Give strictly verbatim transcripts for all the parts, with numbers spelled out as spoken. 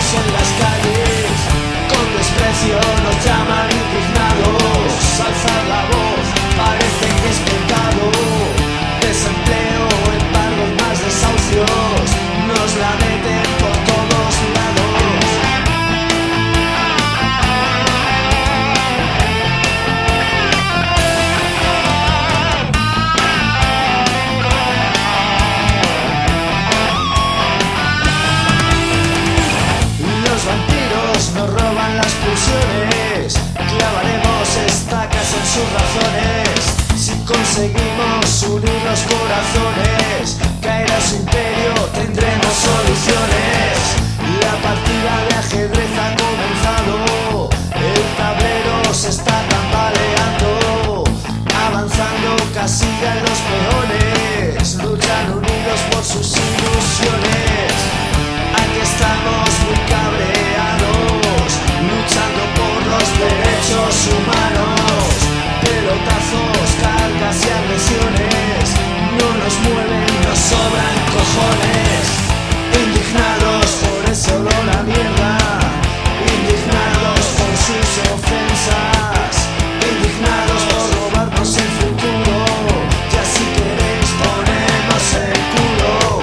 en las calles, con desprecio nos llaman indignados. Alzar la voz parece que es pecado. Desempleo, embargos, más desahucios, nos la meten por todos lados. Los vampiros nos roban las pulsiones, clavaremos estacas en sus razones. Si conseguimos unir los corazones, caerá su imperio, tendremos soluciones. La partida de ajedrez ha comenzado, el tablero se está tambaleando, avanzando casillas los peones, luchan unidos por sus ilusiones. Aquí estamos muy cabreados, luchando por los derechos humanos. Pelotazos, cargas y agresiones no nos mueven, nos sobran cojones. Indignados por ese olor a mierda, indignados por sus ofensas, indignados por robarnos el futuro. Ya si queréis ponemos el culo.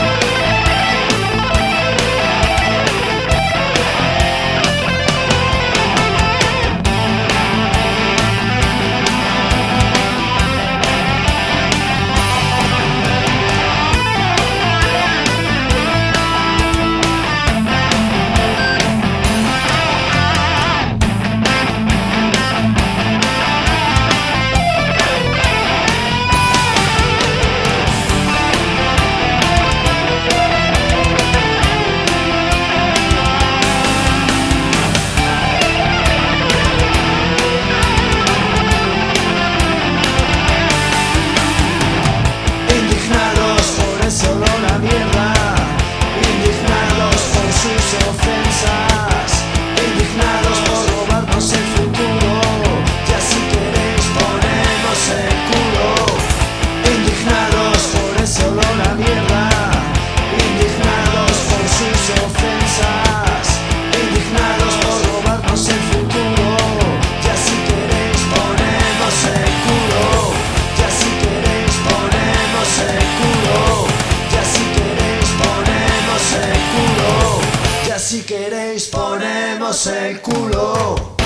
Indignados por ese olor a mierda, indignados por sus ofensas, indignados por robarnos el futuro. Ya si queréis ponemos el culo. Indignados por ese olor a mierda, indignados por sus ofensas, indignados por robarnos el futuro. Ya si queréis ponemos el culo. Ya si queréis ponemos el culo. Ya si queréis ponemos el culo. Ya si queréis ponemos el culo.